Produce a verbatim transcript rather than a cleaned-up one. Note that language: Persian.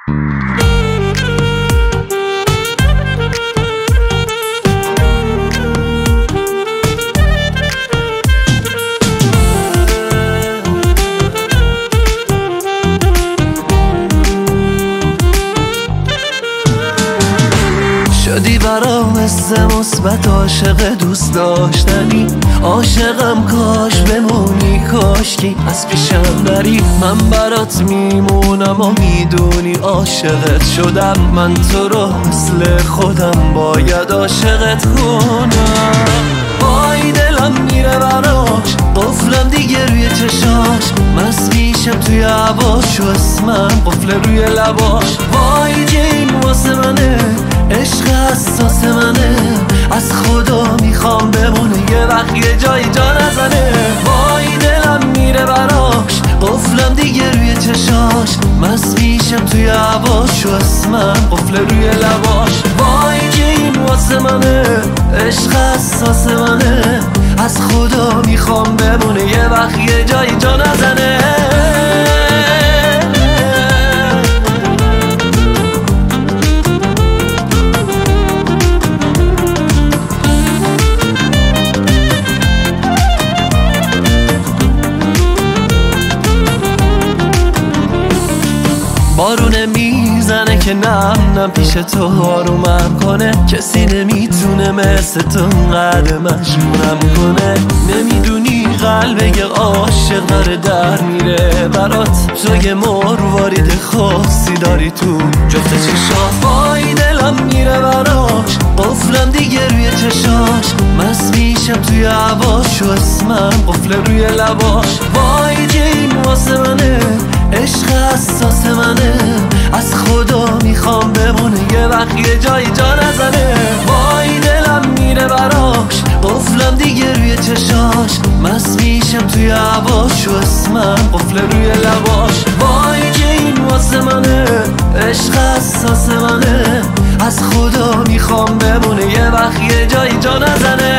شدی برام حس مثبت، عاشق دوست داشتنی، عاشقم کاش بمونی، کاشکی از پیشم نری. من برات میمونم و میدونی عاشقت شدم، من تو رو مثل خودم باید عاشقت کنم. وای دلم میره براش، قفلم دیگه روی چشاش، مست میشم توی هواش و اسمم قفل روی لباش. وای جین واسه منه، عشق حساس منه، از خدا میخوام بمونه یه وقت یه جایی جا نزنه. وای دلم میره براش، قفلم دیگه روی چشاش، مست میشم توی هواش و اسمم قفل روی لباش. وای جین واسه منه، عشق حساس منه، از خدا میخوام بمونه یه وقت یه جایی جا نزنه. بارونه میزنه که نم نم پیش تو آرومم کنه، کسی نمیتونه مثل تو قدر مجبورم کنه. نمیدونی قلب یه عاشق داره در میره برات، تو یه مروارید خاصی داری تو جفت چشات. وای دلم میره براش، قفلم دیگه روی چشاش، مست میشم توی هواش و اسمم قفل روی لباش. وای جین واسه منه، عشق حساس منه، از خدا میخوام بمونه یه وقت یه جایی جا نزنه. وای دلم میره براش، قفلم دیگه روی چشاش، مست میشم توی هواش و اسمم قفل روی لباش. وای جین واسه منه، عشق حساس منه، از خدا میخوام بمونه یه وقت یه جایی جا نزنه.